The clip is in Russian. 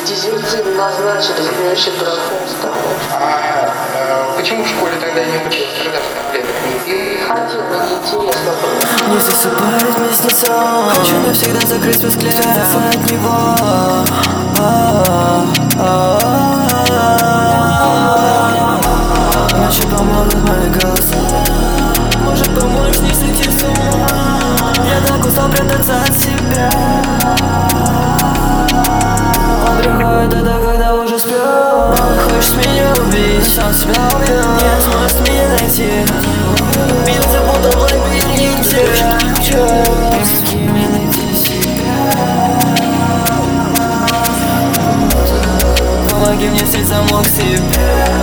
Дезертир назначили, значит, дураком стал. Почему в школе тогда не училась? Когда же там лет? Ходил, но неинтересно было. Не засыпает вместе сон. Хочу навсегда закрыть свой взгляд от него. Ночью помогут мои голоса. Может, помочь не сойти с ума. Я так устал прятаться от себя. Он приходит тогда, когда уже сплю. Хочешь меня убить, сам себя убил. Не сможешь меня найти. Бил, запутал в лабиринте. С кем мне найти себя? Помоги мне снять замок себе.